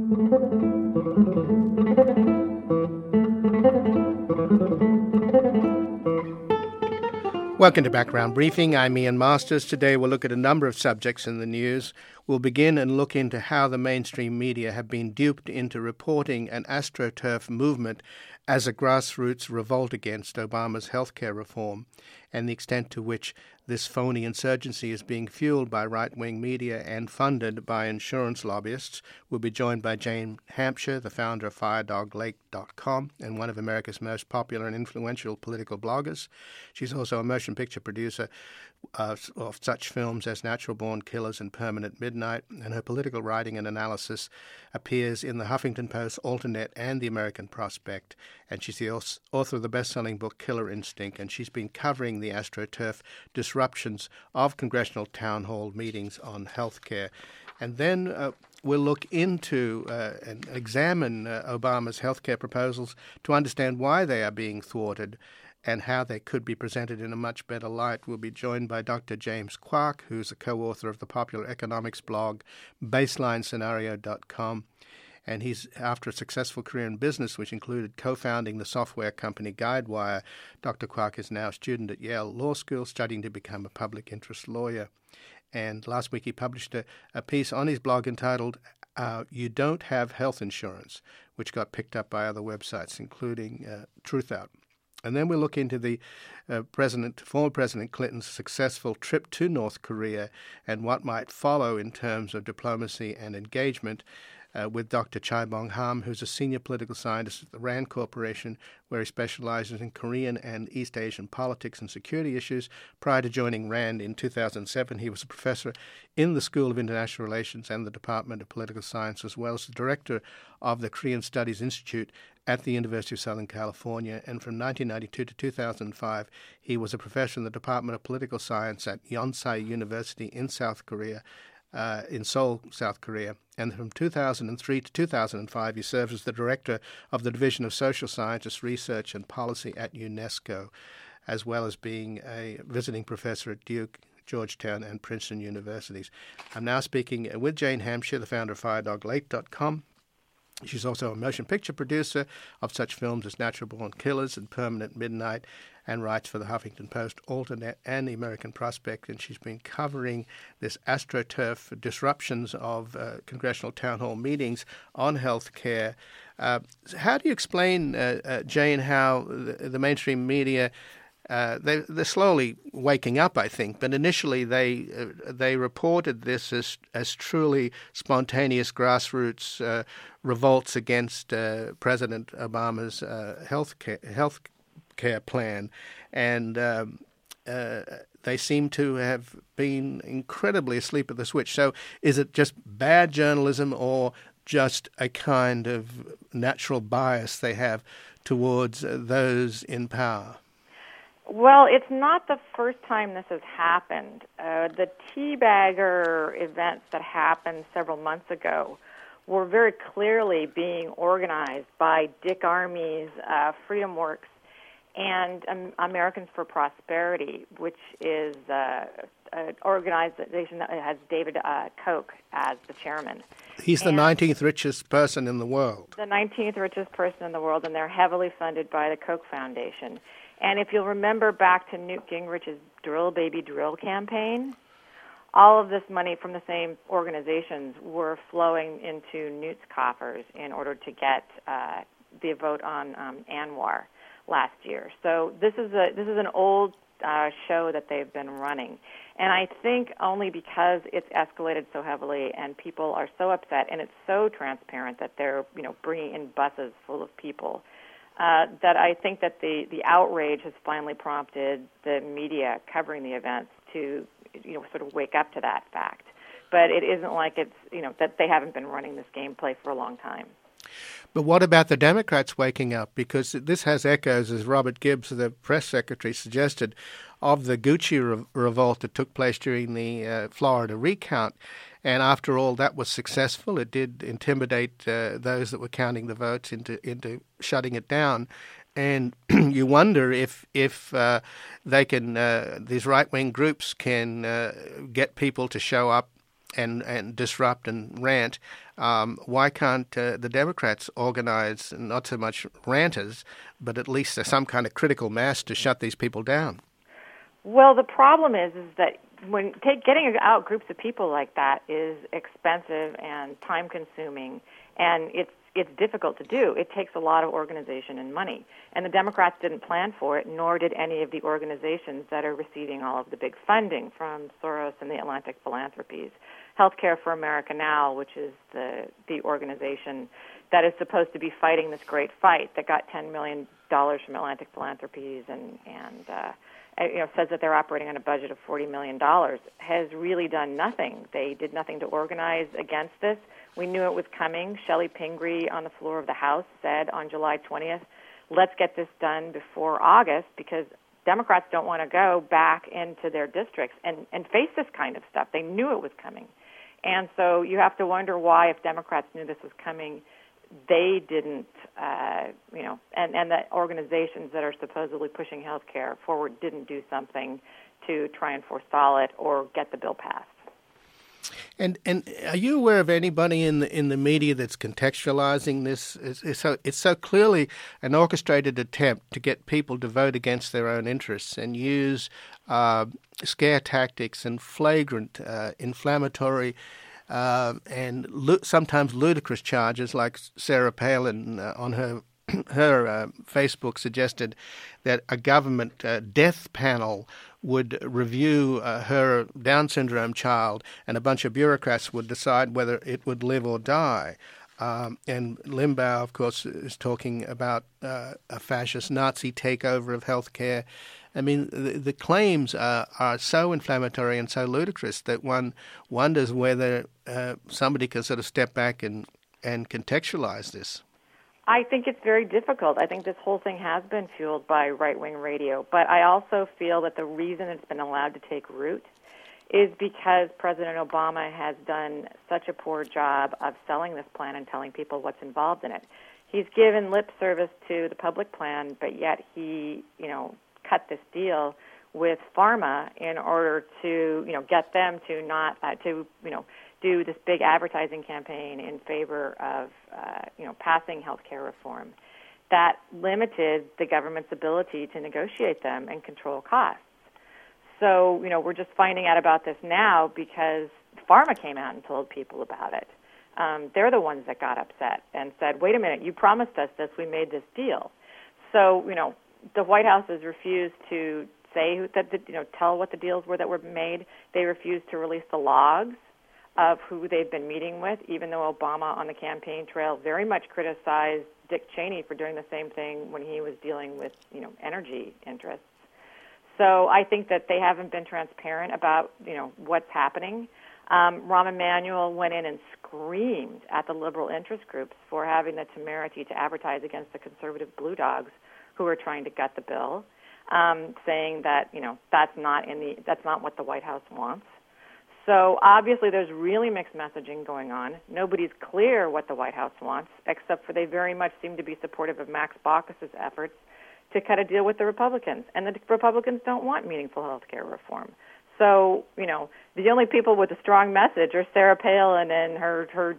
Welcome to Background Briefing. I'm Ian Masters. Today we'll look at a number of subjects in the news. We'll begin and look into how the mainstream media have been duped into reporting an AstroTurf movement as a grassroots revolt against Obama's healthcare reform, and the extent to which this phony insurgency is being fueled by right-wing media and funded by insurance lobbyists. We'll be joined by Jane Hampshire, the founder of FireDogLake.com and one of America's most popular and influential political bloggers. She's also a motion picture producer of such films as Natural Born Killers and Permanent Midnight, and her political writing and analysis appears in the Huffington Post, Alternet, and the American Prospect, and she's the author of the best-selling book Killer Instinct, and she's been covering the AstroTurf disruptions of congressional town hall meetings on health care. And then we'll look into and examine Obama's healthcare proposals to understand why they are being thwarted and how they could be presented in a much better light. We'll be joined by Dr. James Kwak, who's a co-author of the popular economics blog BaselineScenario.com. And he's, after a successful career in business, which included co-founding the software company Guidewire, Dr. Kwak is now a student at Yale Law School studying to become a public interest lawyer. And last week he published a piece on his blog entitled You Don't Have Health Insurance, which got picked up by other websites, including Truthout. And then we'll look into the former President Clinton's successful trip to North Korea and what might follow in terms of diplomacy and engagement with Dr. Chai Bong-ham, who's a senior political scientist at the RAND Corporation, where he specializes in Korean and East Asian politics and security issues. Prior to joining RAND in 2007, he was a professor in the School of International Relations and the Department of Political Science, as well as the director of the Korean Studies Institute at the University of Southern California. And from 1992 to 2005, he was a professor in the Department of Political Science at Yonsei University in South Korea, in Seoul, South Korea. And from 2003 to 2005, he served as the director of the Division of Social Sciences Research and Policy at UNESCO, as well as being a visiting professor at Duke, Georgetown, and Princeton universities. I'm now speaking with Jane Hampshire, the founder of FireDogLake.com. She's also a motion picture producer of such films as Natural Born Killers and Permanent Midnight, and writes for the Huffington Post, Alternet, and the American Prospect. And she's been covering this AstroTurf disruptions of congressional town hall meetings on health care. How do you explain, Jane, how the mainstream media they're slowly waking up, I think, but initially they reported this as truly spontaneous grassroots revolts against President Obama's health care plan, and they seem to have been incredibly asleep at the switch. So is it just bad journalism or just a kind of natural bias they have towards those in power? Well, it's not the first time this has happened. The teabagger events that happened several months ago were very clearly being organized by Dick Armey's FreedomWorks and Americans for Prosperity, which is an organization that has David Koch as the chairman. He's the 19th richest person in the world. The 19th richest person in the world, and they're heavily funded by the Koch Foundation. And if you'll remember back to Newt Gingrich's Drill Baby Drill campaign, all of this money from the same organizations were flowing into Newt's coffers in order to get the vote on Anwar last year. So this is an old show that they've been running. And I think only because it's escalated so heavily and people are so upset and it's so transparent that they're bringing in buses full of people, that I think that the outrage has finally prompted the media covering the events to sort of wake up to that fact. But it isn't like it's that they haven't been running this gameplay for a long time. But what about the Democrats waking up? Because this has echoes, as Robert Gibbs, the press secretary, suggested, of the Gucci revolt that took place during the Florida recount. And after all, that was successful. It did intimidate those that were counting the votes into shutting it down. And you wonder if they can, these right-wing groups can get people to show up and disrupt and rant. Why can't the Democrats organize not so much ranters, but at least some kind of critical mass to shut these people down? Well, the problem is that getting out groups of people like that is expensive and time-consuming, and it's difficult to do. It takes a lot of organization and money, and the Democrats didn't plan for it, nor did any of the organizations that are receiving all of the big funding from Soros and the Atlantic Philanthropies. Healthcare for America Now, which is the organization that is supposed to be fighting this great fight, that got $10 million from Atlantic Philanthropies and says that they're operating on a budget of $40 million, has really done nothing. They did nothing to organize against this. We knew it was coming. Shelley Pingree on the floor of the House said on July 20th, let's get this done before August, because Democrats don't want to go back into their districts and face this kind of stuff. They knew it was coming. And so you have to wonder why, if Democrats knew this was coming, they didn't, and the organizations that are supposedly pushing health care forward didn't do something to try and forestall it or get the bill passed. And are you aware of anybody in the media that's contextualizing this? It's so clearly an orchestrated attempt to get people to vote against their own interests and use scare tactics and flagrant inflammatory and sometimes ludicrous charges, like Sarah Palin on her Facebook suggested that a government death panel would review her Down syndrome child, and a bunch of bureaucrats would decide whether it would live or die. And Limbaugh, of course, is talking about a fascist Nazi takeover of healthcare. I mean, the claims are so inflammatory and so ludicrous that one wonders whether somebody can sort of step back and contextualize this. I think it's very difficult. I think this whole thing has been fueled by right-wing radio, but I also feel that the reason it's been allowed to take root is because President Obama has done such a poor job of selling this plan and telling people what's involved in it. He's given lip service to the public plan, but yet he, cut this deal with pharma in order to, get them to not do this big advertising campaign in favor of, passing health care reform that limited the government's ability to negotiate them and control costs. So, we're just finding out about this now because pharma came out and told people about it. They're the ones that got upset and said, wait a minute, you promised us this, we made this deal. So, the White House has refused to say tell what the deals were that were made. They refused to release the logs of who they've been meeting with, even though Obama on the campaign trail very much criticized Dick Cheney for doing the same thing when he was dealing with, energy interests. So I think that they haven't been transparent about, what's happening. Rahm Emanuel went in and screamed at the liberal interest groups for having the temerity to advertise against the conservative blue dogs who are trying to gut the bill, saying that, that's not what the White House wants. So obviously there's really mixed messaging going on. Nobody's clear what the White House wants, except for they very much seem to be supportive of Max Baucus's efforts to cut a deal with the Republicans. And the Republicans don't want meaningful health care reform. So, the only people with a strong message are Sarah Palin and her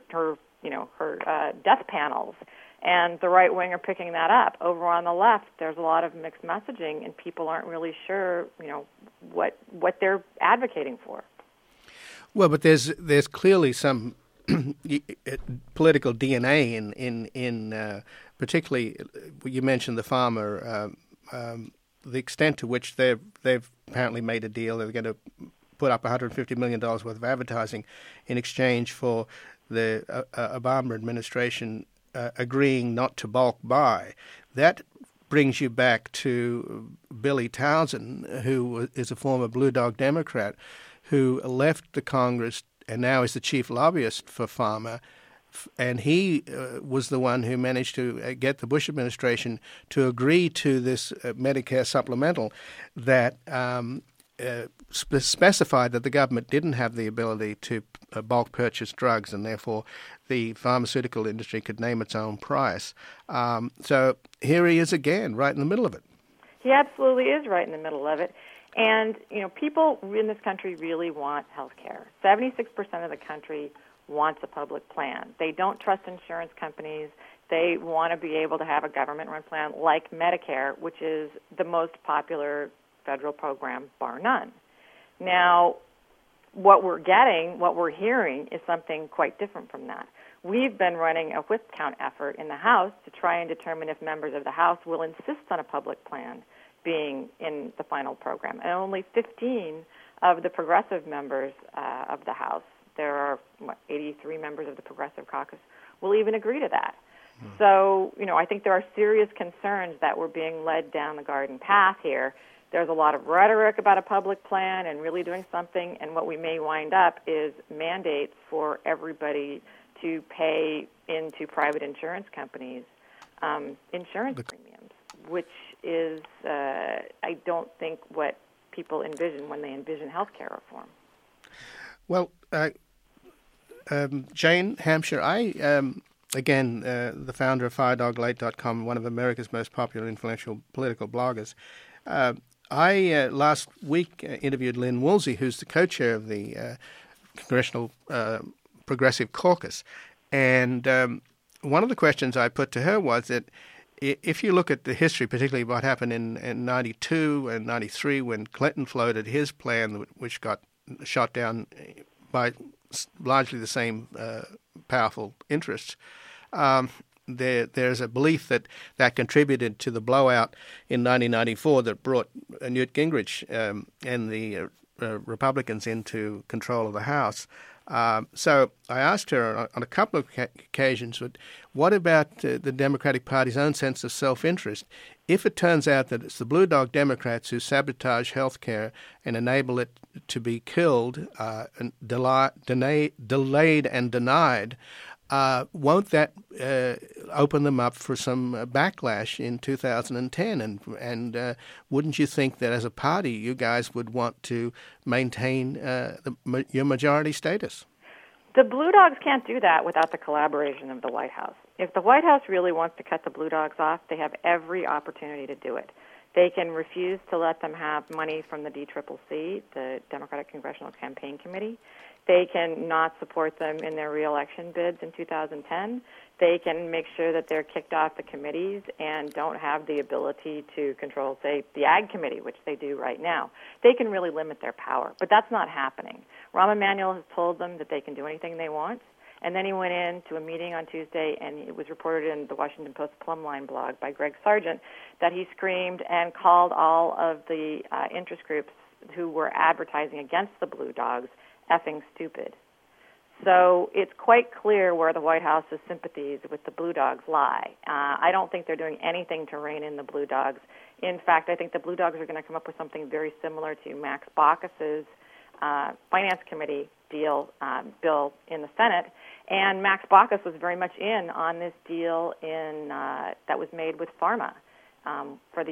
death panels. And the right wing are picking that up. Over on the left, there's a lot of mixed messaging, and people aren't really sure, what they're advocating for. Well, but there's clearly some political DNA in particularly you mentioned the farmer, the extent to which they've apparently made a deal. They're going to put up $150 million worth of advertising in exchange for the Obama administration agreeing not to bulk buy. That brings you back to Billy Townsend, who is a former Blue Dog Democrat, who left the Congress and now is the chief lobbyist for pharma. And he was the one who managed to get the Bush administration to agree to this Medicare supplemental that specified that the government didn't have the ability to bulk purchase drugs, and therefore the pharmaceutical industry could name its own price. So here he is again, right in the middle of it. He absolutely is right in the middle of it. And, people in this country really want health care. 76% of the country wants a public plan. They don't trust insurance companies. They want to be able to have a government-run plan like Medicare, which is the most popular federal program, bar none. Now, what we're hearing is something quite different from that. We've been running a whip count effort in the House to try and determine if members of the House will insist on a public plan being in the final program. And only 15 of the progressive members of the House, there are 83 members of the Progressive Caucus, will even agree to that. So, I think there are serious concerns that we're being led down the garden path here. There's a lot of rhetoric about a public plan and really doing something, and what we may wind up is mandates for everybody to pay into private insurance companies insurance premiums, which is, I don't think, what people envision when they envision health care reform. Well, Jane Hampshire, again, the founder of FireDogLate.com, one of America's most popular influential political bloggers, I last week interviewed Lynn Woolsey, who's the co-chair of the Congressional Progressive Caucus. And one of the questions I put to her was that if you look at the history, particularly what happened in 92 and 93 when Clinton floated his plan, which got shot down by largely the same powerful interests, there's a belief that contributed to the blowout in 1994 that brought Newt Gingrich and the Republicans into control of the House. So I asked her on a couple of occasions, what about the Democratic Party's own sense of self-interest? If it turns out that it's the Blue Dog Democrats who sabotage health care and enable it to be killed, and delayed and denied, won't that open them up for some backlash in 2010? And wouldn't you think that as a party, you guys would want to maintain your majority status? The Blue Dogs can't do that without the collaboration of the White House. If the White House really wants to cut the Blue Dogs off, they have every opportunity to do it. They can refuse to let them have money from the DCCC, the Democratic Congressional Campaign Committee. They can not support them in their re-election bids in 2010. They can make sure that they're kicked off the committees and don't have the ability to control, say, the Ag Committee, which they do right now. They can really limit their power, but that's not happening. Rahm Emanuel has told them that they can do anything they want, and then he went in to a meeting on Tuesday, and it was reported in the Washington Post Plumline blog by Greg Sargent that he screamed and called all of the interest groups who were advertising against the Blue Dogs effing stupid. So it's quite clear where the White House's sympathies with the Blue Dogs lie. I don't think they're doing anything to rein in the Blue Dogs. In fact, I think the Blue Dogs are going to come up with something very similar to Max Baucus's Finance Committee bill in the Senate. And Max Baucus was very much in on this deal that was made with pharma. For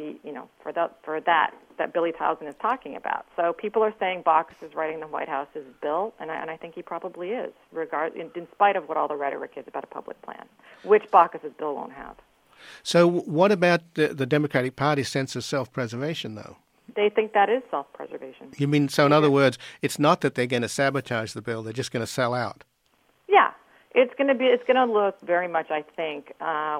that Billy Tausend is talking about. So people are saying Baucus is writing the White House's bill, and I think he probably is, in spite of what all the rhetoric is about a public plan, which Baucus's bill won't have. So what about the Democratic Party's sense of self-preservation, though? They think that is self-preservation. You mean, so in other words, it's not that they're going to sabotage the bill, they're just going to sell out? Yeah. It's going to look very much, I think,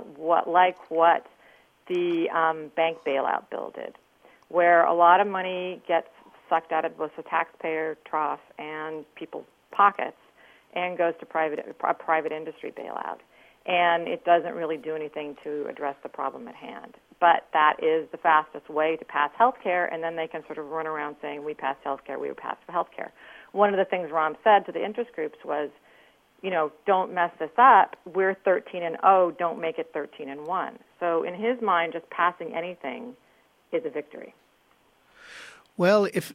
what the bank bailout bill did, where a lot of money gets sucked out of both the taxpayer trough and people's pockets and goes to private industry bailout. And it doesn't really do anything to address the problem at hand. But that is the fastest way to pass health care, and then they can sort of run around saying, we passed health care, we passed health care. One of the things Rahm said to the interest groups was, don't mess this up. We're 13-0. Don't make it 13-1. So in his mind, just passing anything is a victory. Well, if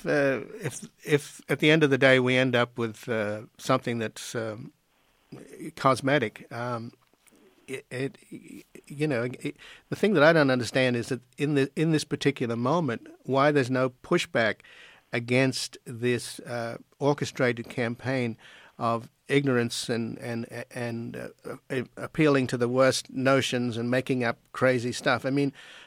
at the end of the day we end up with something that's cosmetic, the thing that I don't understand is that in this particular moment, why there's no pushback against this orchestrated campaign of ignorance and appealing to the worst notions and making up crazy stuff. I mean,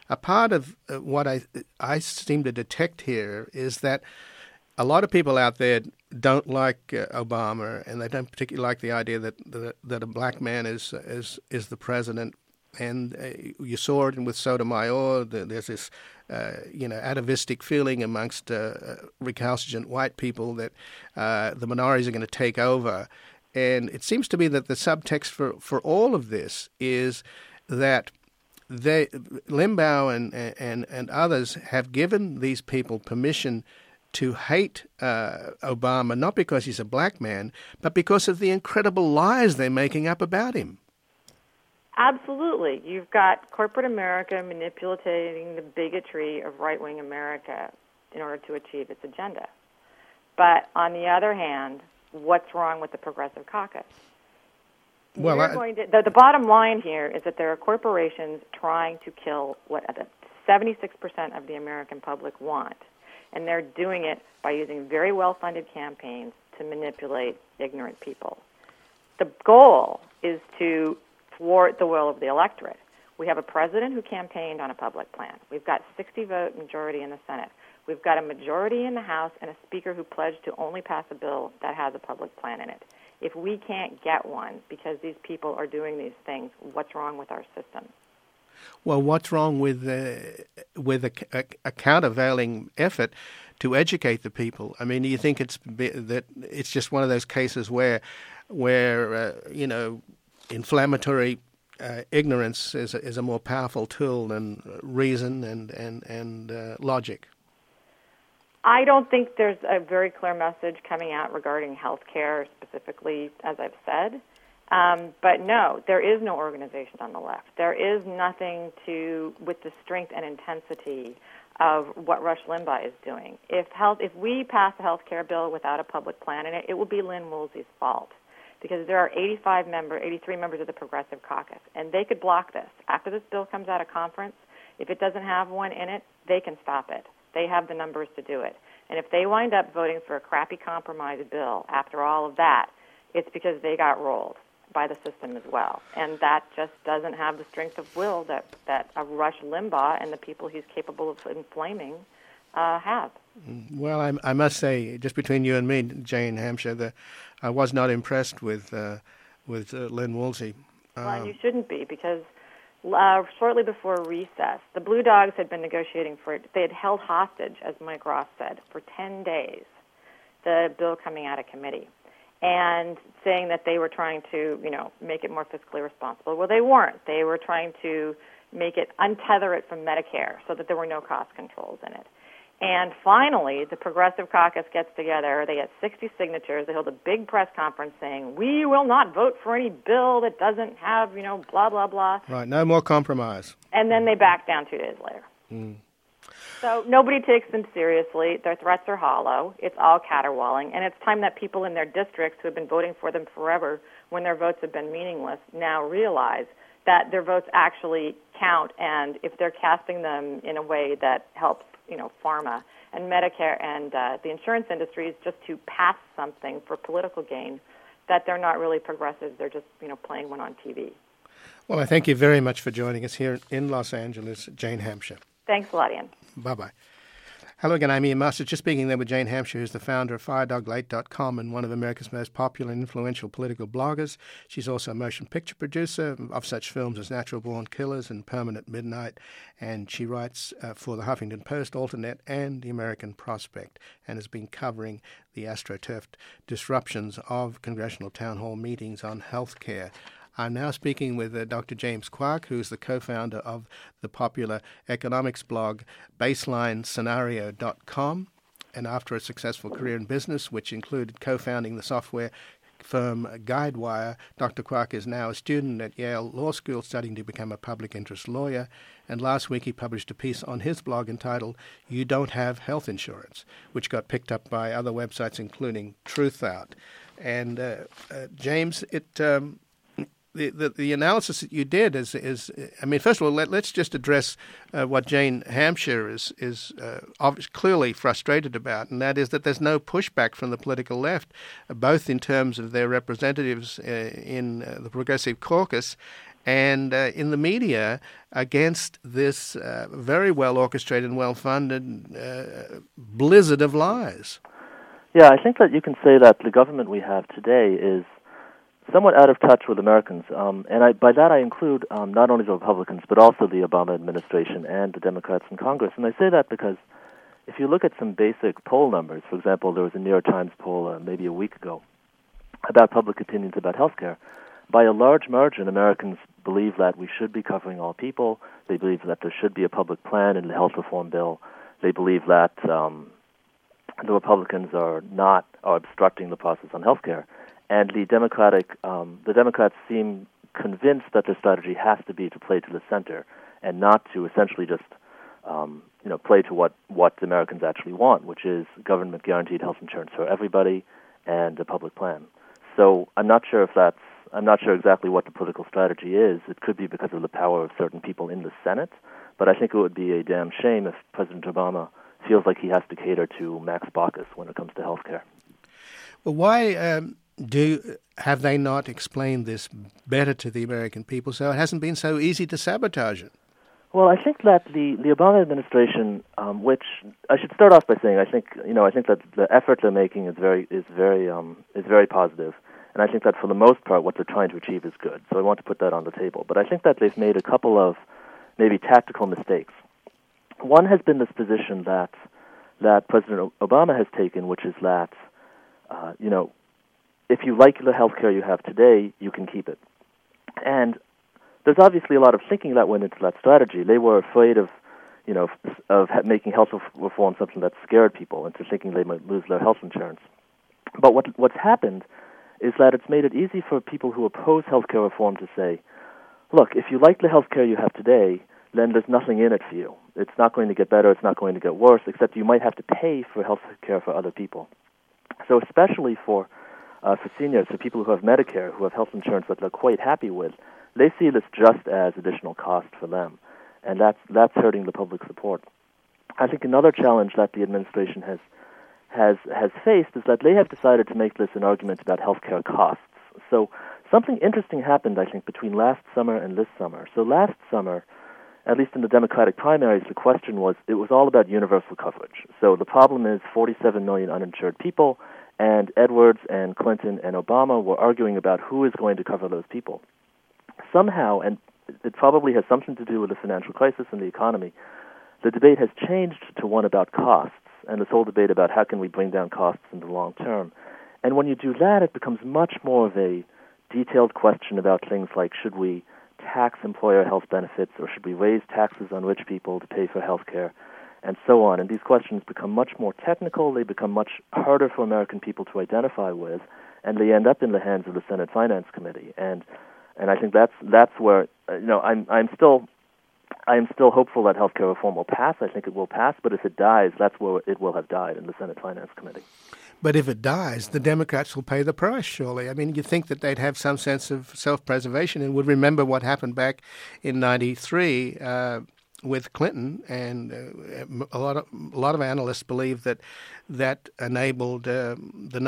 a part of what I seem to detect here is that a lot of people out there don't like Obama, and they don't particularly like the idea that a black man is the president. And you saw it with Sotomayor. There's this, atavistic feeling amongst recalcitrant white people that the minorities are going to take over. And it seems to me that the subtext for all of this is that Limbaugh and others have given these people permission to hate Obama, not because he's a black man, but because of the incredible lies they're making up about him. Absolutely. You've got corporate America manipulating the bigotry of right-wing America in order to achieve its agenda. But on the other hand, what's wrong with the Progressive Caucus? Well, the bottom line here is that there are corporations trying to kill what 76% of the American public want, and they're doing it by using very well-funded campaigns to manipulate ignorant people. The goal is to thwart the will of the electorate. We have a president who campaigned on a public plan. We've got 60-vote majority in the Senate. We've got a majority in the House and a speaker who pledged to only pass a bill that has a public plan in it. If we can't get one because these people are doing these things, what's wrong with our system? Well, what's wrong with a countervailing effort to educate the people? I mean, do you think that it's just one of those cases where inflammatory ignorance is a more powerful tool than reason and logic? I don't think there's a very clear message coming out regarding health care specifically, as I've said. But no, there is no organization on the left. There is nothing with the strength and intensity of what Rush Limbaugh is doing. If we pass a health care bill without a public plan in it, it will be Lynn Woolsey's fault, because there are 83 members of the Progressive Caucus, and they could block this. After this bill comes out of conference, if it doesn't have one in it, they can stop it. They have the numbers to do it. And if they wind up voting for a crappy compromise bill after all of that, it's because they got rolled by the system as well. And that just doesn't have the strength of will that a Rush Limbaugh and the people he's capable of inflaming have. Well, I must say, just between you and me, Jane Hampshire, I was not impressed with Lynn Woolsey. Well, and you shouldn't be, because shortly before recess, the Blue Dogs had been negotiating they had held hostage, as Mike Ross said, for 10 days, the bill coming out of committee, and saying that they were trying to, make it more fiscally responsible. Well, they weren't. They were trying to make it, untether it from Medicare so that there were no cost controls in it. And finally, the Progressive Caucus gets together. They get 60 signatures. They hold a big press conference saying, we will not vote for any bill that doesn't have, blah, blah, blah. Right, no more compromise. And then they back down 2 days later. Mm. So nobody takes them seriously. Their threats are hollow. It's all caterwauling. And it's time that people in their districts who have been voting for them forever, when their votes have been meaningless, now realize that their votes actually count. And if they're casting them in a way that helps, pharma and Medicare and the insurance industries just to pass something for political gain, that they're not really progressives. They're just, playing one on TV. Well, I thank you very much for joining us here in Los Angeles, Jane Hampshire. Thanks a lot, Ian. Bye-bye. Hello again, I'm Ian Masters, just speaking there with Jane Hampshire, who's the founder of FireDogLate.com and one of America's most popular and influential political bloggers. She's also a motion picture producer of such films as Natural Born Killers and Permanent Midnight, and she writes for the Huffington Post, Alternate, and the American Prospect, and has been covering the AstroTurf disruptions of congressional town hall meetings on health care. I'm now speaking with Dr. James Kwak, who's the co-founder of the popular economics blog BaselineScenario.com. And after a successful career in business, which included co-founding the software firm Guidewire, Dr. Kwak is now a student at Yale Law School studying to become a public interest lawyer. And last week he published a piece on his blog entitled You Don't Have Health Insurance, which got picked up by other websites, including Truthout. And James, The analysis that you did is first of all, let's just address what Jane Hampshire is clearly frustrated about, and that is that there's no pushback from the political left, both in terms of their representatives in the Progressive Caucus and in the media against this very well orchestrated and well funded blizzard of lies. Yeah, I think that you can say that the government we have today is somewhat out of touch with Americans, and by that I include not only the Republicans but also the Obama administration and the Democrats in Congress. And I say that because if you look at some basic poll numbers, for example, there was a New York Times poll maybe a week ago about public opinions about healthcare. By a large margin, Americans believe that we should be covering all people. They believe that there should be a public plan in the health reform bill. They believe that the Republicans are obstructing the process on healthcare. And the Democrats seem convinced that their strategy has to be to play to the center and not to essentially just play to what Americans actually want, which is government-guaranteed health insurance for everybody and a public plan. So I'm not sure exactly what the political strategy is. It could be because of the power of certain people in the Senate, but I think it would be a damn shame if President Obama feels like he has to cater to Max Baucus when it comes to health care. Well, why have they not explained this better to the American people so it hasn't been so easy to sabotage it? Well, I think that the Obama administration, which I should start off by saying, I think that the effort they're making is very positive, and I think that for the most part, what they're trying to achieve is good. So I want to put that on the table. But I think that they've made a couple of maybe tactical mistakes. One has been this position that President Obama has taken, which is that if you like the health care you have today, you can keep it. And there's obviously a lot of thinking that went into that strategy. They were afraid of making health reform something that scared people into thinking they might lose their health insurance. But what's happened is that it's made it easy for people who oppose health care reform to say, look, if you like the health care you have today, then there's nothing in it for you. It's not going to get better, it's not going to get worse, except you might have to pay for health care for other people. So especially for seniors, for people who have Medicare, who have health insurance that they're quite happy with, they see this just as additional cost for them, and that's hurting the public support. I think another challenge that the administration has faced is that they have decided to make this an argument about healthcare costs. So something interesting happened, I think, between last summer and this summer. So last summer, at least in the Democratic primaries, the question was, it was all about universal coverage. So the problem is 47 million uninsured people, and Edwards and Clinton and Obama were arguing about who is going to cover those people. Somehow, and it probably has something to do with the financial crisis and the economy, the debate has changed to one about costs, and this whole debate about how can we bring down costs in the long term. And when you do that, it becomes much more of a detailed question about things like, should we tax employer health benefits, or should we raise taxes on rich people to pay for health care, and so on. And these questions become much more technical, they become much harder for American people to identify with, and they end up in the hands of the Senate Finance Committee. And I think that's where I'm still hopeful that health care reform will pass. I think it will pass, but if it dies, that's where it will have died, in the Senate Finance Committee. But if it dies, the Democrats will pay the price, surely. I mean, you'd think that they'd have some sense of self-preservation and would remember what happened back in '93 with Clinton, and a lot of analysts believe that enabled the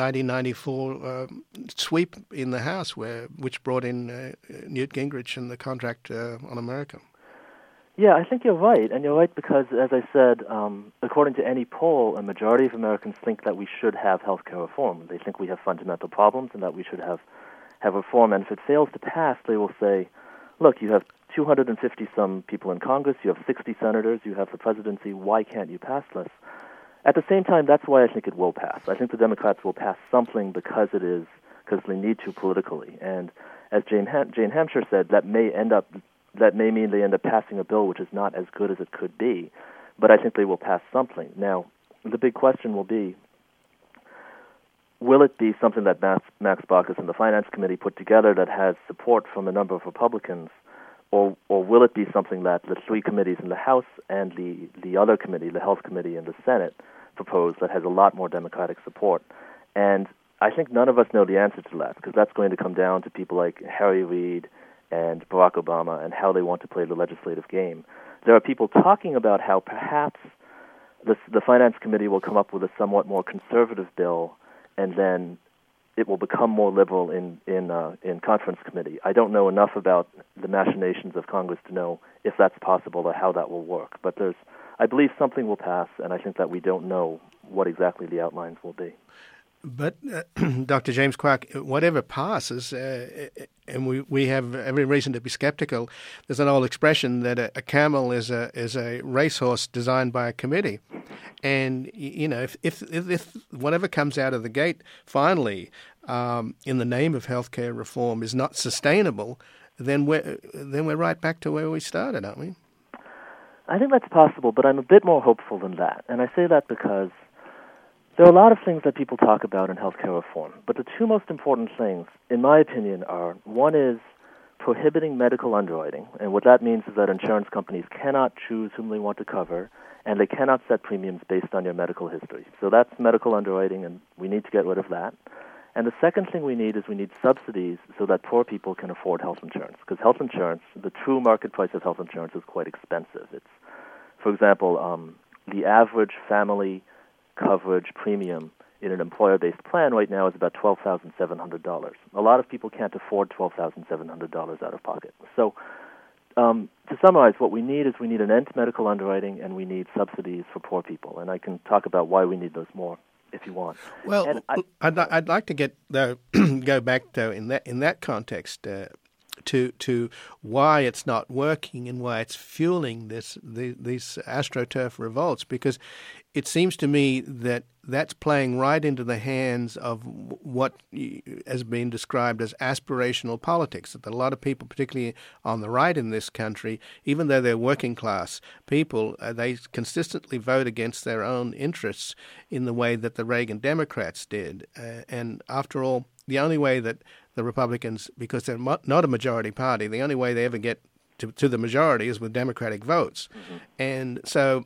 1994 sweep in the House, which brought in Newt Gingrich and the contract on America. Yeah, I think you're right, and you're right because, as I said, according to any poll, a majority of Americans think that we should have health care reform. They think we have fundamental problems and that we should have reform, and if it fails to pass, they will say, look, you have 250-some people in Congress, you have 60 senators, you have the presidency, why can't you pass this? At the same time, that's why I think it will pass. I think the Democrats will pass something because they need to politically, and as Jane Hampshire said, that may mean they end up passing a bill which is not as good as it could be, but I think they will pass something. Now, the big question will be, will it be something that Max Baucus and the Finance Committee put together that has support from a number of Republicans, or will it be something that the three committees in the House and the other committee, the Health Committee in the Senate, propose that has a lot more Democratic support? And I think none of us know the answer to that, because that's going to come down to people like Harry Reid and Barack Obama and how they want to play the legislative game. There are people talking about how perhaps the Finance Committee will come up with a somewhat more conservative bill, and then it will become more liberal in conference committee. I don't know enough about the machinations of Congress to know if that's possible or how that will work. But I believe something will pass, and I think that we don't know what exactly the outlines will be. But Dr. James Kwak, whatever passes, and we have every reason to be skeptical. There's an old expression that a camel is a racehorse designed by a committee, and if whatever comes out of the gate finally in the name of healthcare reform is not sustainable, then we're right back to where we started, aren't we? I think that's possible, but I'm a bit more hopeful than that, and I say that because there are a lot of things that people talk about in healthcare reform, but the two most important things, in my opinion, are one is prohibiting medical underwriting, and what that means is that insurance companies cannot choose whom they want to cover, and they cannot set premiums based on your medical history. So that's medical underwriting, and we need to get rid of that. And the second thing we need subsidies so that poor people can afford health insurance, because health insurance, the true market price of health insurance is quite expensive. It's, for example, the average family coverage premium in an employer-based plan right now is about $12,700. A lot of people can't afford $12,700 out of pocket. So to summarize, what we need an end to medical underwriting, and we need subsidies for poor people. And I can talk about why we need those more if you want. Well, I'd like to go back though in that context to why it's not working and why it's fueling these AstroTurf revolts, because it seems to me that that's playing right into the hands of what has been described as aspirational politics. That a lot of people, particularly on the right in this country, even though they're working class people, they consistently vote against their own interests in the way that the Reagan Democrats did. And after all, the only way that the Republicans, because they're not a majority party, the only way they ever get to the majority is with Democratic votes. Mm-hmm. And so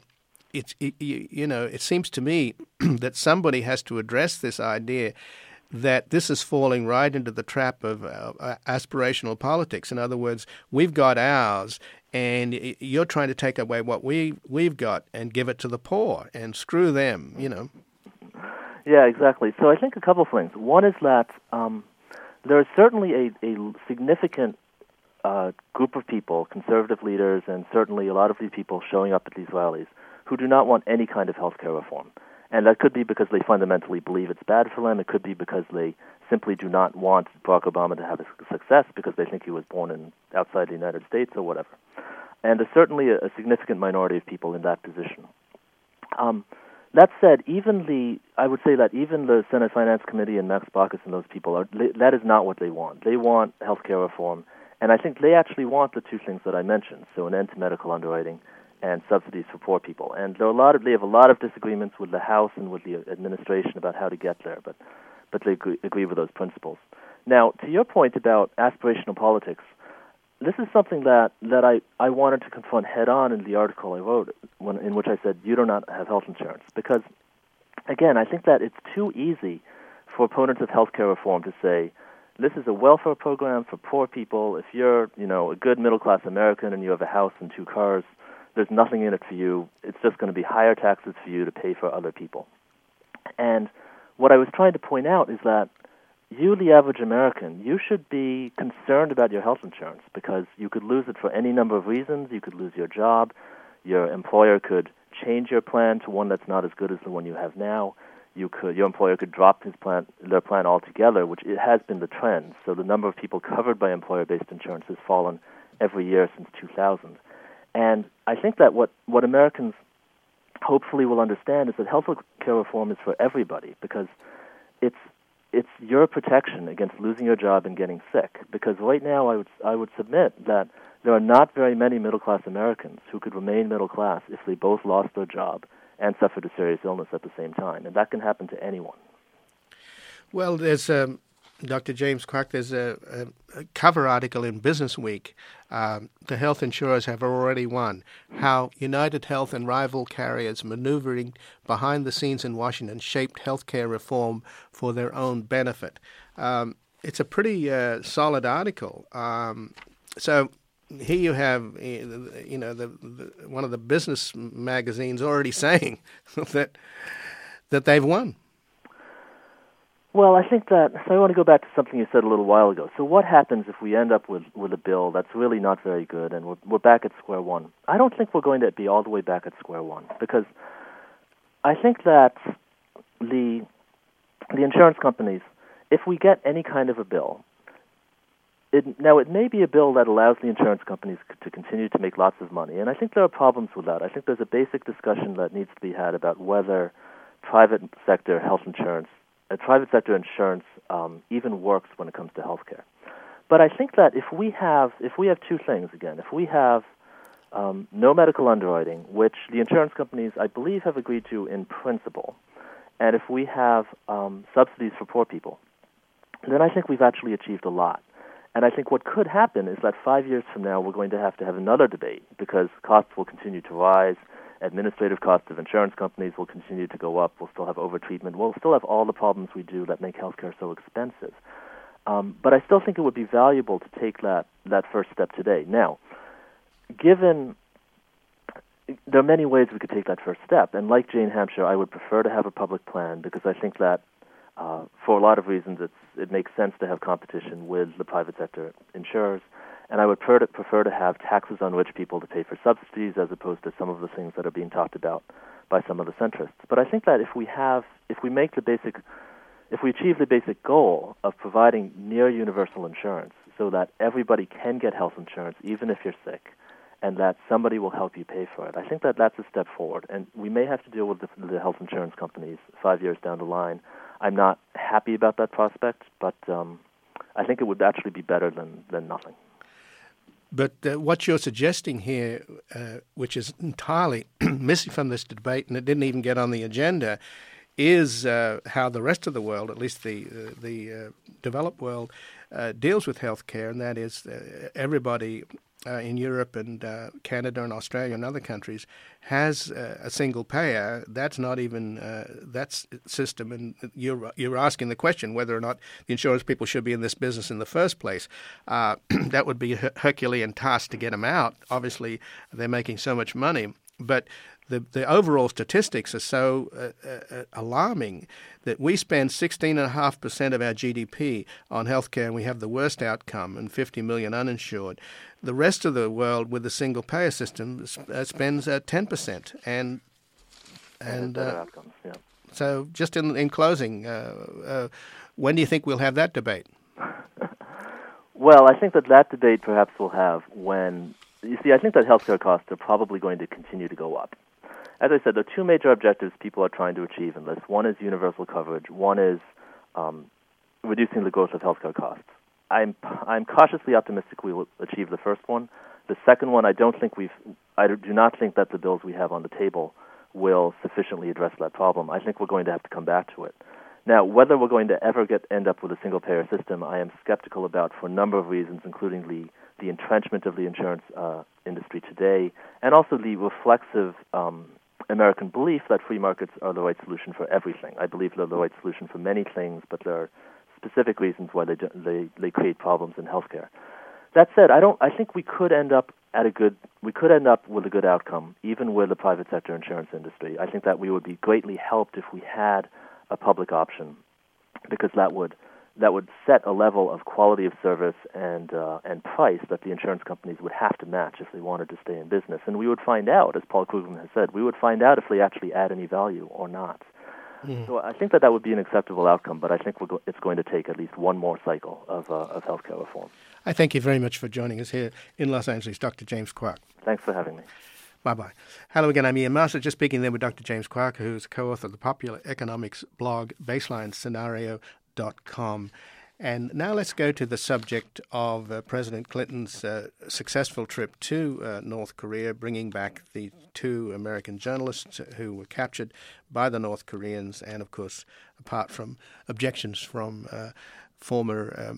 it seems to me that somebody has to address this idea that this is falling right into the trap of aspirational politics. In other words, we've got ours, and you're trying to take away what we've got and give it to the poor, and screw them, Yeah, exactly. So I think a couple of things. One is that there is certainly a significant group of people, conservative leaders, and certainly a lot of these people showing up at these rallies, who do not want any kind of healthcare reform. And that could be because they fundamentally believe it's bad for them. It could be because they simply do not want Barack Obama to have a success because they think he was born outside the United States or whatever. And there's certainly a significant minority of people in that position. That said, I would say that even the Senate Finance Committee and Max Baucus and those people, that is not what they want. They want healthcare reform, and I think they actually want the two things that I mentioned, so an end to medical underwriting and subsidies for poor people. And they have a lot of disagreements with the House and with the administration about how to get there, but they agree with those principles. Now, to your point about aspirational politics, this is something that I wanted to confront head-on in the article I wrote, in which I said, you do not have health insurance. Because, again, I think that it's too easy for opponents of healthcare reform to say, this is a welfare program for poor people. If you're, a good middle-class American and you have a house and 2 cars, there's nothing in it for you. It's just going to be higher taxes for you to pay for other people. And what I was trying to point out is that you, the average American, you should be concerned about your health insurance because you could lose it for any number of reasons. You could lose your job. Your employer could change your plan to one that's not as good as the one you have now. Your employer could drop their plan altogether, which it has been the trend. So the number of people covered by employer-based insurance has fallen every year since 2000. And I think that what Americans hopefully will understand is that health care reform is for everybody because it's your protection against losing your job and getting sick. Because right now I would submit that there are not very many middle-class Americans who could remain middle-class if they both lost their job and suffered a serious illness at the same time. And that can happen to anyone. Well, there's Dr. James Kwak, there's a cover article in Business Week. The health insurers have already won. How United Health and rival carriers maneuvering behind the scenes in Washington shaped healthcare reform for their own benefit. It's a pretty solid article. So here you have, one of the business magazines already saying that they've won. Well, I think that, so I want to go back to something you said a little while ago. So what happens if we end up with a bill that's really not very good and we're back at square one? I don't think we're going to be all the way back at square one, because I think that the insurance companies, if we get any kind of a bill, it may be a bill that allows the insurance companies to continue to make lots of money, and I think there are problems with that. I think there's a basic discussion that needs to be had about whether private sector insurance even works when it comes to healthcare. But I think that if we have two things again, if we have no medical underwriting, which the insurance companies, I believe, have agreed to in principle, and if we have subsidies for poor people, then I think we've actually achieved a lot. And I think what could happen is that 5 years from now we're going to have another debate, because costs will continue to rise, administrative costs of insurance companies will continue to go up, we'll still have overtreatment, we'll still have all the problems we do that make healthcare so expensive. But I still think it would be valuable to take that first step today. Now, given there are many ways we could take that first step, and like Jane Hampshire, I would prefer to have a public plan, because I think that for a lot of reasons it makes sense to have competition with the private sector insurers, and I would prefer to have taxes on rich people to pay for subsidies as opposed to some of the things that are being talked about by some of the centrists. But I think that if we achieve the basic goal of providing near universal insurance so that everybody can get health insurance even if you're sick, and that somebody will help you pay for it, I think that that's a step forward. And we may have to deal with the health insurance companies 5 years down the line. I'm not happy about that prospect, but I think it would actually be better than nothing. But what you're suggesting here, which is entirely missing from this debate, and it didn't even get on the agenda, is how the rest of the world, at least the developed world, deals with healthcare, and that is everybody in Europe and Canada and Australia and other countries has a single payer. That's not even that system, and you're asking the question whether or not the insurance people should be in this business in the first place. That would be a Herculean task to get them out. Obviously, they're making so much money, but the overall statistics are so alarming that we spend 16.5% of our GDP on healthcare, and we have the worst outcome, and 50 million uninsured. The rest of the world with the single payer system spends 10%, and better outcomes. Yeah. So, just in closing, when do you think we'll have that debate? Well, I think that debate perhaps we'll have when, you see, I think that healthcare costs are probably going to continue to go up. As I said, there are two major objectives people are trying to achieve in this. One is universal coverage. One is reducing the growth of healthcare costs. I'm cautiously optimistic we will achieve the first one. The second one, I do not think that the bills we have on the table will sufficiently address that problem. I think we're going to have to come back to it. Now, whether we're going to ever end up with a single-payer system, I am skeptical about for a number of reasons, including the entrenchment of the insurance industry today, and also the reflexive American belief that free markets are the right solution for everything. I believe they're the right solution for many things, but there are specific reasons why they create problems in healthcare. That said, I think we could end up with a good outcome, even with the private sector insurance industry. I think that we would be greatly helped if we had a public option, because that would set a level of quality of service and price that the insurance companies would have to match if they wanted to stay in business. And we would find out, as Paul Krugman has said, we would find out if they actually add any value or not. Mm. So I think that would be an acceptable outcome, but I think it's going to take at least one more cycle of healthcare reform. I thank you very much for joining us here in Los Angeles, Dr. James Kwak. Thanks for having me. Bye-bye. Hello again, I'm Ian Master, just speaking there with Dr. James Kwak, who's co-author of the popular economics blog BaselineScenario.com. And now let's go to the subject of President Clinton's successful trip to North Korea, bringing back the two American journalists who were captured by the North Koreans, and, of course, apart from objections from former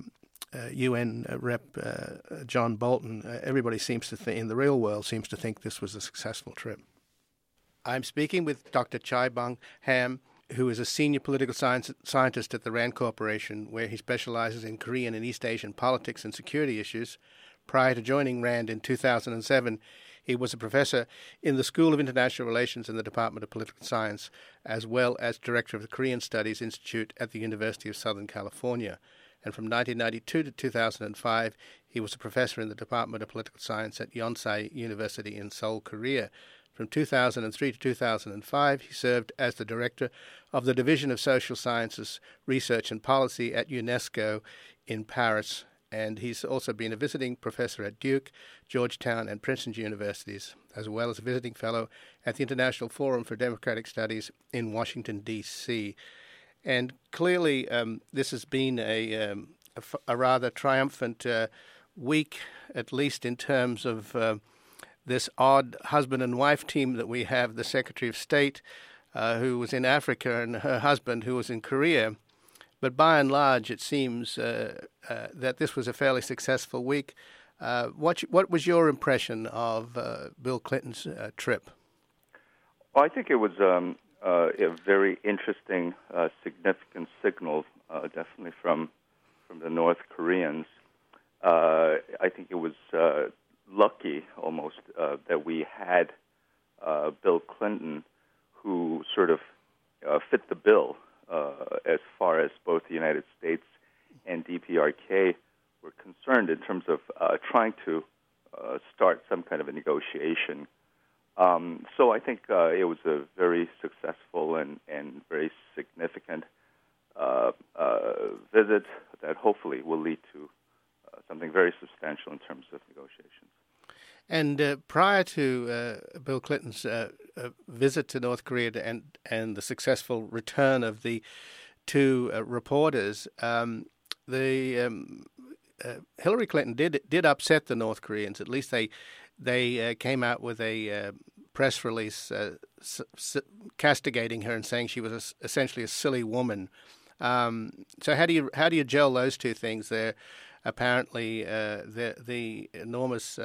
UN Rep John Bolton, everybody seems to think, in the real world, seems to think this was a successful trip. I'm speaking with Dr. Chae-Bong Ham, who is a senior political scientist at the RAND Corporation, where he specializes in Korean and East Asian politics and security issues. Prior to joining RAND in 2007, He was a professor in the School of International Relations in the Department of Political Science, as well as director of the Korean Studies Institute at the University of Southern California. And from 1992 to 2005, he was a professor in the Department of Political Science at Yonsei University in Seoul, Korea. From 2003 to 2005, he served as the director of the Division of Social Sciences, Research and Policy at UNESCO in Paris. And he's also been a visiting professor at Duke, Georgetown, and Princeton universities, as well as a visiting fellow at the International Forum for Democratic Studies in Washington, D.C. And clearly, this has been a rather triumphant week, at least in terms of this odd husband and wife team that we have, the Secretary of State who was in Africa and her husband who was in Korea. But by and large, it seems that this was a fairly successful week. What was your impression of Bill Clinton's trip? Well, I think it was a very interesting, significant signal, definitely from the North Koreans. I think it was lucky almost that we had Bill Clinton, who sort of fit the bill as far as both the United States and DPRK were concerned in terms of trying to start some kind of a negotiation. So I think it was a very successful and very significant visit that hopefully will lead to something very substantial in terms of negotiations. And prior to Bill Clinton's visit to North Korea and the successful return of the two reporters, Hillary Clinton did upset the North Koreans. At least they came out with a press release castigating her and saying she was essentially a silly woman. So how do you gel those two things? There, apparently, the enormous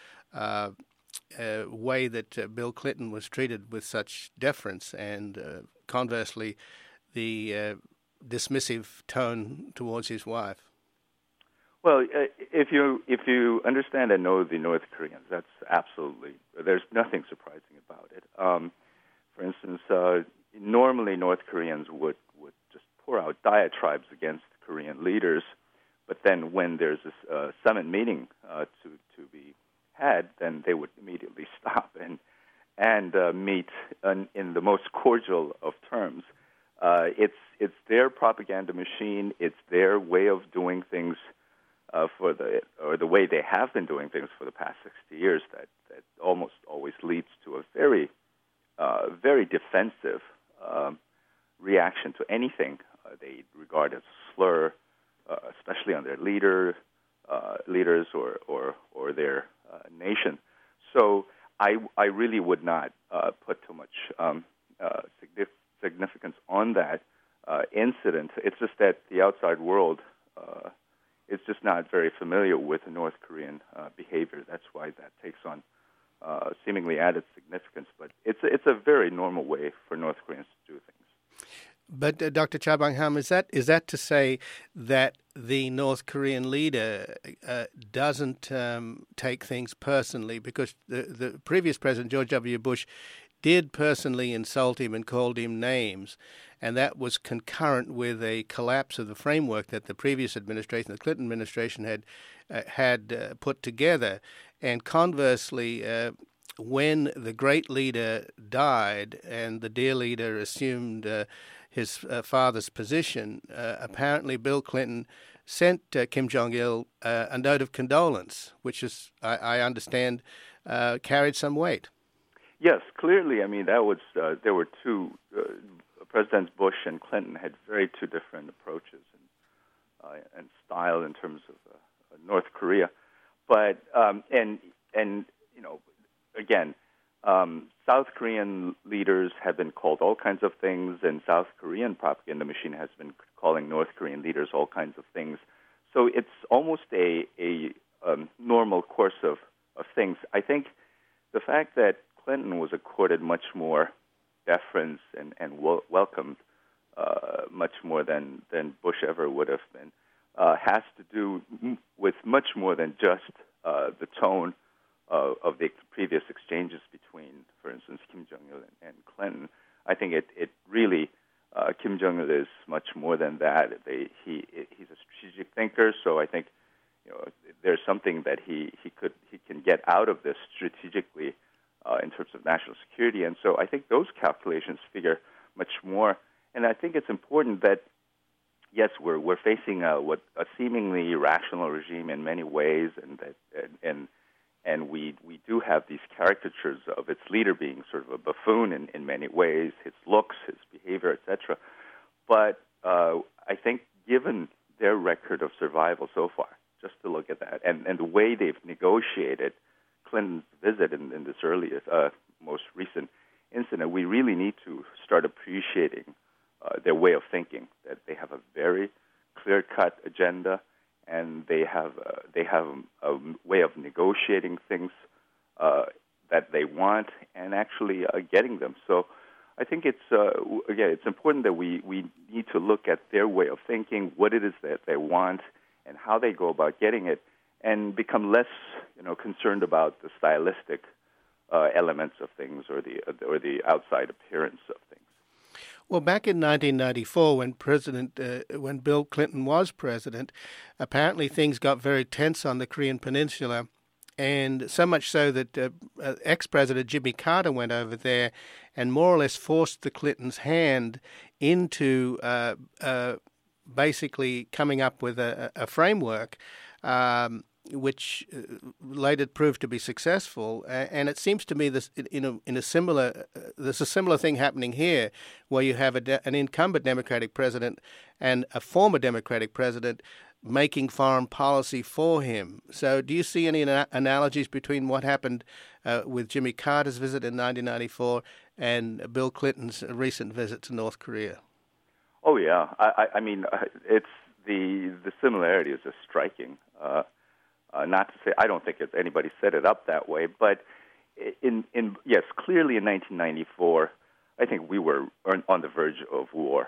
way that Bill Clinton was treated with such deference, and conversely, the dismissive tone towards his wife. Well, if you understand and know the North Koreans, that's absolutely, there's nothing surprising about it. For instance, normally North Koreans would just pour out diatribes against Korean leaders, but then when there's a summit meeting to be had, then they would immediately stop and meet in the most cordial of terms. It's their propaganda machine. It's their way of doing things the way they have been doing things for the past 60 years that almost always leads to a very, very defensive reaction to anything they regard as a slur, especially on their leaders or their nation. So I really would not put too much significance on that incident. It's just that the outside world is just not very familiar with the North Korean behavior. That's why that takes on seemingly added significance. But it's a very normal way for North Koreans to do things. But Dr. Cha Bang-ham, is that to say that the North Korean leader doesn't take things personally? Because the previous president, George W. Bush, did personally insult him and called him names, and that was concurrent with a collapse of the framework that the previous administration, the Clinton administration, had put together. And conversely, when the great leader died and the dear leader assumed his father's position, apparently Bill Clinton sent Kim Jong-il a note of condolence, which is, I understand, carried some weight. Yes, clearly. I mean, that was there were two Presidents Bush and Clinton had very two different approaches and style in terms of North Korea, but and you know, again, South Korean leaders have been called all kinds of things, and South Korean propaganda machine has been calling North Korean leaders all kinds of things. So it's almost a normal course of things. I think the fact that Clinton was accorded much more deference and welcomed much more than Bush ever would have been has to do with much more than just the tone of the previous exchanges between, for instance, Kim Jong-il and Clinton. I think it really Kim Jong-il is much more than that. He's a strategic thinker, so I think there's something that he can get out of this strategically in terms of national security, and so I think those calculations figure much more. And I think it's important that yes, we're facing a seemingly rational regime in many ways, and we do have these caricatures of its leader being sort of a buffoon in many ways, his looks, his behavior, etc. But I think given their record of survival so far, just to look at that, and the way they've negotiated Clinton's visit in this earliest, most recent incident, we really need to start appreciating their way of thinking, that they have a very clear-cut agenda, and they have a way of negotiating things that they want and actually getting them. So I think it's important that we need to look at their way of thinking, what it is that they want, and how they go about getting it, and become less concerned about the stylistic elements of things or the outside appearance of things. Well, back in 1994, when Bill Clinton was president, apparently things got very tense on the Korean Peninsula, and so much so that ex-President Jimmy Carter went over there and more or less forced the Clintons' hand into basically coming up with a framework, which later proved to be successful. And it seems to me there's a similar thing happening here, where you have an incumbent Democratic president and a former Democratic president making foreign policy for him. So do you see any analogies between what happened with Jimmy Carter's visit in 1994 and Bill Clinton's recent visit to North Korea? Oh, yeah. I mean, it's the similarity is just striking. Not to say I don't think anybody set it up that way, but yes, clearly in 1994, I think we were on the verge of war.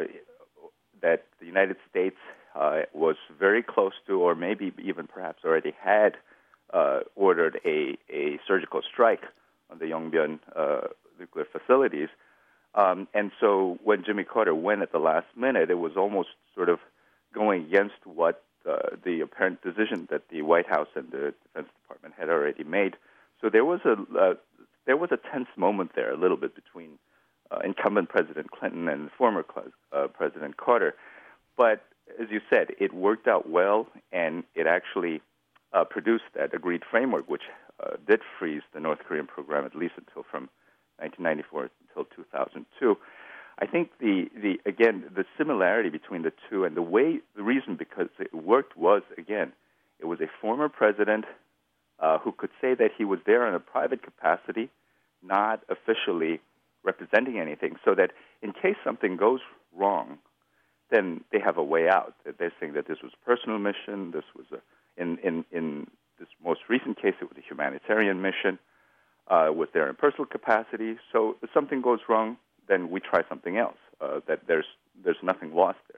That the United States was very close to, or maybe even perhaps already had ordered a surgical strike on the Yongbyon nuclear facilities. And so when Jimmy Carter went at the last minute, it was almost sort of going against what the apparent decision that the White House and the Defense Department had already made. So there was a tense moment there, a little bit between incumbent President Clinton and former President Carter. But as you said, it worked out well, and it actually produced that agreed framework, which did freeze the North Korean program at least until from 1994 until 2002. I think the similarity between the two and the reason because it worked was, again, it was a former president who could say that he was there in a private capacity, not officially representing anything, so that in case something goes wrong, then they have a way out. They're saying that this was a personal mission. This was in this most recent case, it was a humanitarian mission. Was there in personal capacity. So if something goes wrong, then we try something else. That there's nothing lost there.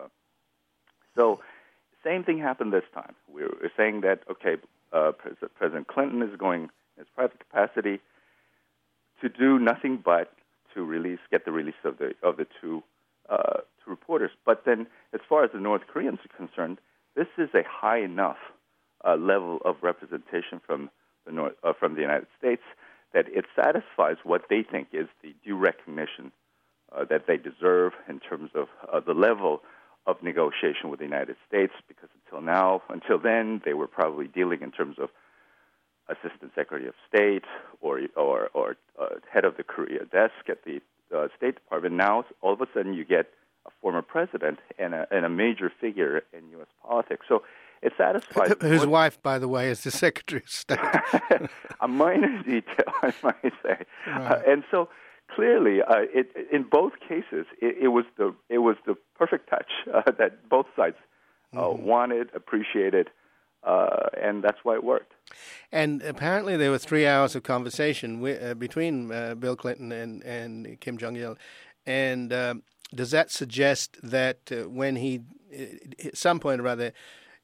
So same thing happened this time. We're saying that President Clinton is going in his private capacity to do nothing but to get the release of the two reporters. But then, as far as the North Koreans are concerned, this is a high enough level of representation from the United States that it satisfies what they think is the due recognition that they deserve in terms of the level of negotiation with the United States, because until then, they were probably dealing in terms of Assistant Secretary of State or head of the Korea desk at the State Department. Now, all of a sudden, you get a former president and a major figure in U.S. politics. So it satisfies... Whose wife, by the way, is the Secretary of State. A minor detail, I might say. Right. And so clearly, in both cases, it was the perfect touch that both sides wanted, appreciated, and that's why it worked. And apparently there were 3 hours of conversation between Bill Clinton and Kim Jong-il. And does that suggest that when he, at some point or other,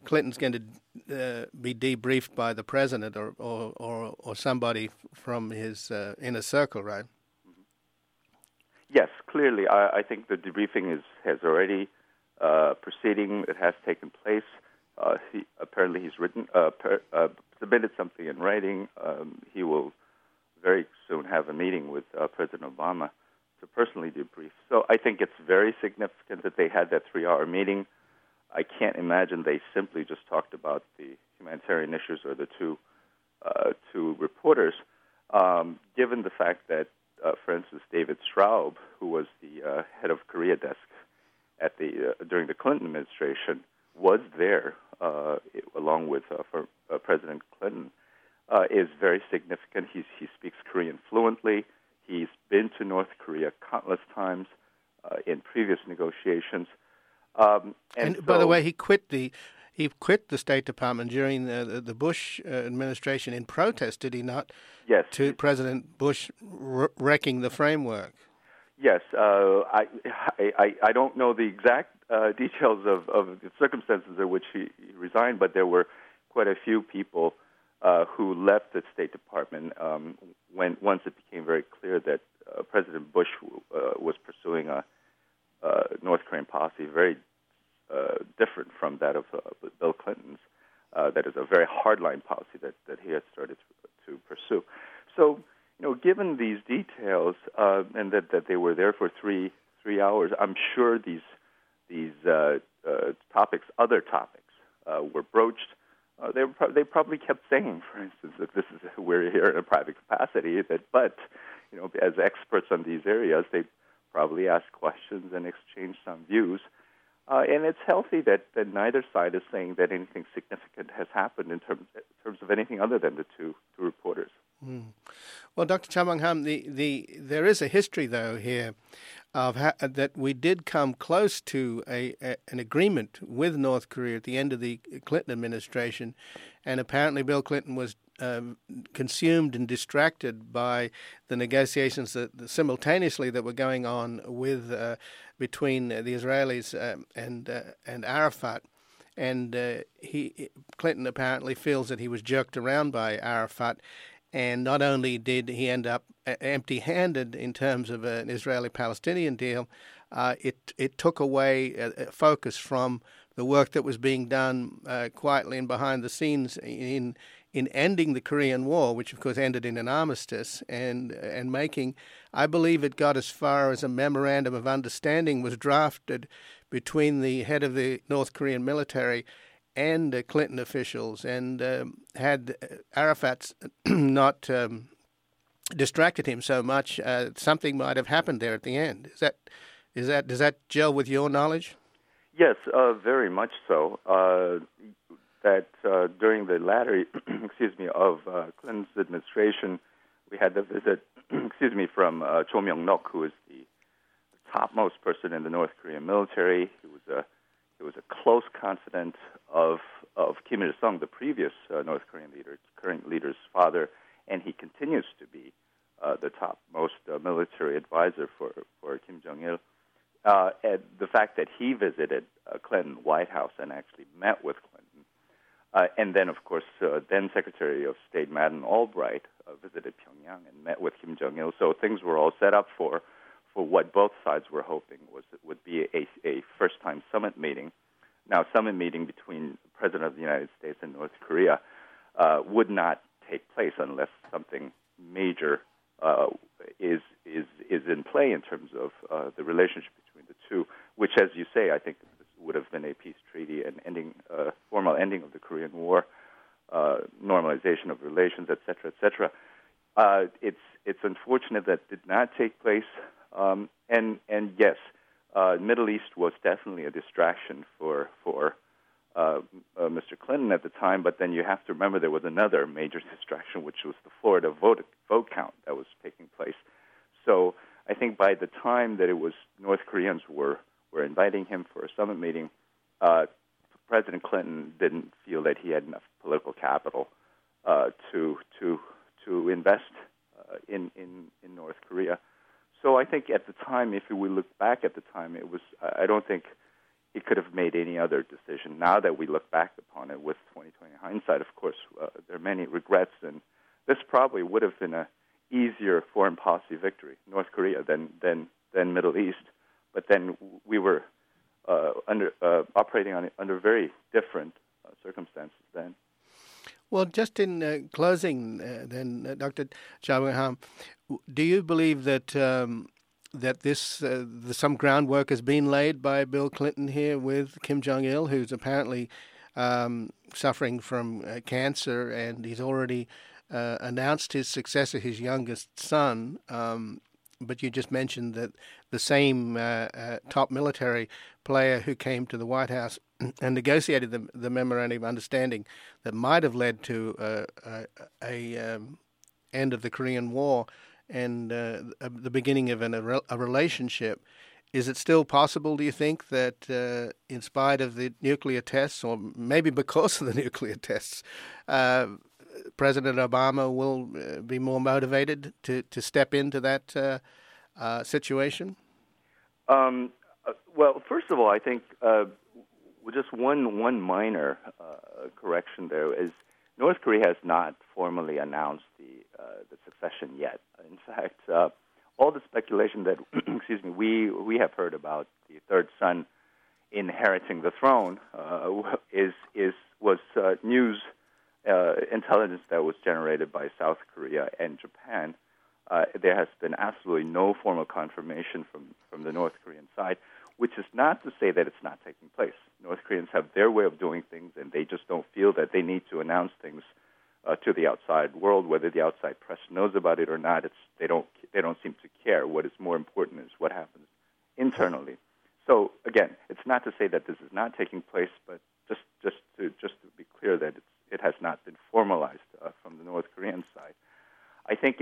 Clinton's going to be debriefed by the president or somebody from his inner circle, right? Yes, clearly. I think the debriefing has already proceeding. It has taken place. Apparently he's submitted something in writing. He will very soon have a meeting with President Obama to personally debrief. So I think it's very significant that they had that 3-hour meeting. I can't imagine they simply just talked about the humanitarian issues or the two reporters, given the fact that, for instance, David Straub, who was the head of Korea desk at during the Clinton administration, was there along with President Clinton, is very significant. He speaks Korean fluently. He's been to North Korea countless times in previous negotiations. And by the way, he quit the State Department during the Bush administration in protest, did he not? Yes. To President Bush wrecking the framework. Yes. I don't know the exact details of the circumstances in which he resigned, but there were quite a few people who left the State Department once it became very clear that President Bush was pursuing a North Korean policy very different from that of Bill Clinton's. That is a very hardline policy that he had started to pursue. So, given these details and that they were there for three hours, I'm sure these topics, other topics, were broached. They probably kept saying, for instance, that we're here in a private capacity. But as experts on these areas, they probably asked questions and exchanged some views. And it's healthy that neither side is saying that anything significant has happened in terms of anything other than the two reporters. Mm. Well, Dr. Cha Bong-ham, there is a history, though, here of that we did come close to an agreement with North Korea at the end of the Clinton administration, and apparently Bill Clinton was consumed and distracted by the negotiations that simultaneously that were going on with between the Israelis and Arafat. And Clinton apparently feels that he was jerked around by Arafat. And not only did he end up empty-handed in terms of an Israeli-Palestinian deal, it took away focus from the work that was being done quietly and behind the scenes in ending the Korean War, which of course ended in an armistice, and making, I believe it got as far as a memorandum of understanding was drafted between the head of the North Korean military and Clinton officials, and had Arafat not distracted him so much, something might have happened there at the end. Does that gel with your knowledge? Yes, very much so. That during the latter, of Clinton's administration, we had the visit, from Cho Myung-nok, who is the topmost person in the North Korean military. He was a close confidant of Kim Il-sung, the previous North Korean leader, current leader's father, and he continues to be the topmost military advisor for Kim Jong-il. And the fact that he visited Clinton White House and actually met with Clinton, and then, of course, then Secretary of State Madeleine Albright visited Pyongyang and met with Kim Jong-il. So things were all set up for what both sides were hoping would be a first-time summit meeting. Now, summit meeting between the President of the United States and North Korea would not take place unless something major is in play in terms of the relationship between the two, which, as you say, I think would have been a peace treaty and formal ending of the Korean War, normalization of relations, et cetera, et cetera. It's unfortunate that did not take place. And yes, Middle East was definitely a distraction for Mr. Clinton at the time, but then you have to remember there was another major distraction, which was the Florida vote count that was taking place. So I think by the time that it was North Koreans were inviting him for a summit meeting, President Clinton didn't feel that he had enough political capital to invest in North Korea. So I think at the time, if we look back at the time, it was, I don't think he could have made any other decision. Now that we look back upon it with 2020 hindsight, of course, there are many regrets, and this probably would have been a easier foreign policy victory, North Korea, than Middle East. But then we were operating under very different circumstances then. Well, just in closing, then, Dr. Cha Bung-ham, do you believe that some groundwork has been laid by Bill Clinton here with Kim Jong-il, who's apparently suffering from cancer, and he's already announced his successor, his youngest son? But you just mentioned that the same top military player who came to the White House and negotiated the memorandum of understanding that might have led to a end of the Korean War and the beginning of a relationship. Is it still possible, do you think, that in spite of the nuclear tests, or maybe because of the nuclear tests, President Obama will be more motivated to step into that situation? Well, first of all, I think just one minor correction there is North Korea has not formally announced the succession yet. In fact, all the speculation that we have heard about the third son inheriting the throne was news intelligence that was generated by South Korea and Japan. There has been absolutely no formal confirmation from the North Korean side, which is not to say that it's not taking place. North Koreans have their way of doing things, and they just don't feel that they need to announce things to the outside world. Whether the outside press knows about it or not, they don't seem to care. What is more important is what happens internally. So again, it's not to say that this is not taking place, but just to be clear that it has not been formalized from the North Korean side. I think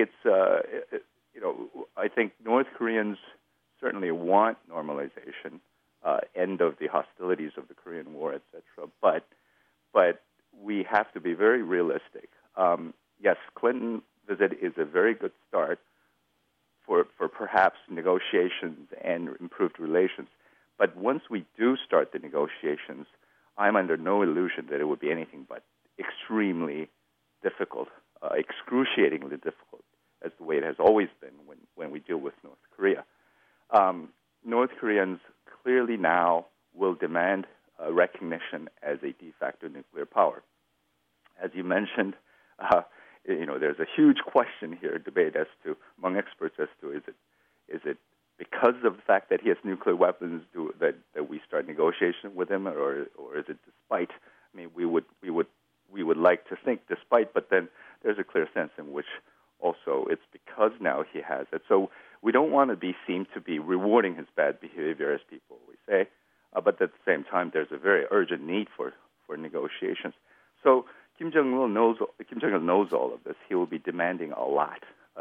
I think North Koreans certainly want normalization, end of the hostilities of the Korean War, etc. But we have to be very realistic. Yes, Clinton visit is a very good start for perhaps negotiations and improved relations. But once we do start the negotiations, I'm under no illusion that it would be anything but extremely difficult, excruciatingly difficult, as the way it has always been when we deal with North Korea. North Koreans clearly now will demand recognition as a de facto nuclear power. As you mentioned, there's a huge question here, debate among experts as to is it because of the fact that he has nuclear weapons that we start negotiation with him, or is it despite? I mean, we would like to think despite, but then there's a clear sense in which also it's because now he has it. So we don't want to be seen to be rewarding his bad behavior, as people always say, but at the same time, there's a very urgent need for negotiations. So Kim Jong-il knows all of this. He will be demanding a lot.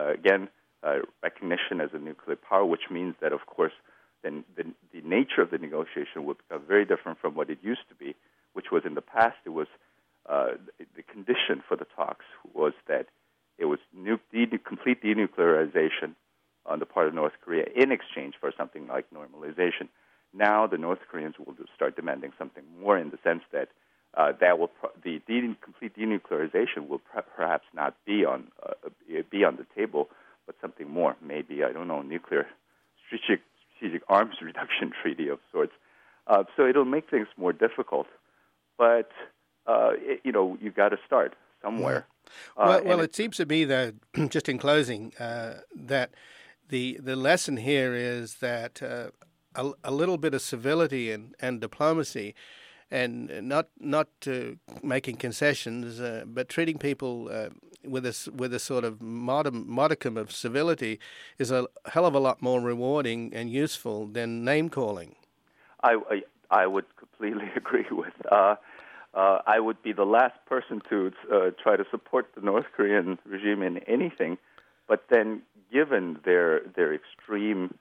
Recognition as a nuclear power, which means that, of course, then the nature of the negotiation will become very different from what it used to be, which was in the past. It was the condition for the talks was that it was complete denuclearization on the part of North Korea in exchange for something like normalization. Now the North Koreans will start demanding something more, in the sense that the complete denuclearization will perhaps not be on the table, but something more. Maybe, I don't know, nuclear strategic arms reduction treaty of sorts. So it'll make things more difficult, but you got to start somewhere. Well, it seems to me that, just in closing, that the lesson here is that a little bit of civility and diplomacy, and not making concessions, but treating people with a sort of modicum of civility is a hell of a lot more rewarding and useful than name calling. I would completely agree with. I would be the last person to try to support the North Korean regime in anything, but then given their extreme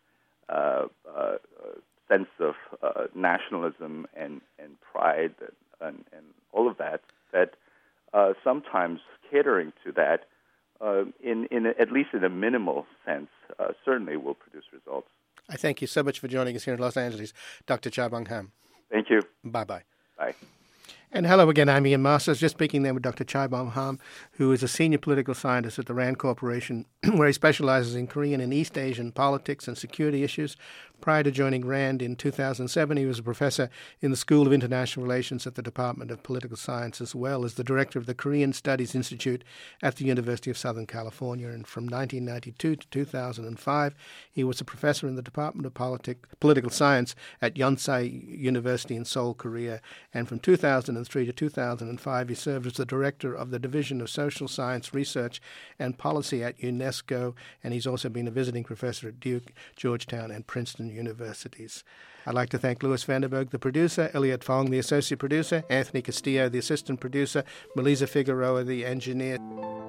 sense of nationalism and pride and all of that sometimes catering to that, in at least in a minimal sense, certainly will produce results. I thank you so much for joining us here in Los Angeles, Dr. Cha Bung-ham. Thank you. Bye-bye. Bye. And hello again, I'm Ian Masters, just speaking there with Dr. Chaibom Ham, who is a senior political scientist at the RAND Corporation, where he specializes in Korean and East Asian politics and security issues. Prior to joining RAND in 2007, he was a professor in the School of International Relations at the Department of Political Science, as well as the director of the Korean Studies Institute at the University of Southern California. And from 1992 to 2005, he was a professor in the Department of Political Science at Yonsei University in Seoul, Korea. And from 2003 to 2005, he served as the director of the Division of Social Science Research and Policy at UNESCO. And he's also been a visiting professor at Duke, Georgetown, and Princeton universities. I'd like to thank Louis Vanderberg, the producer, Elliot Fong, the associate producer, Anthony Castillo, the assistant producer, Melissa Figueroa, the engineer.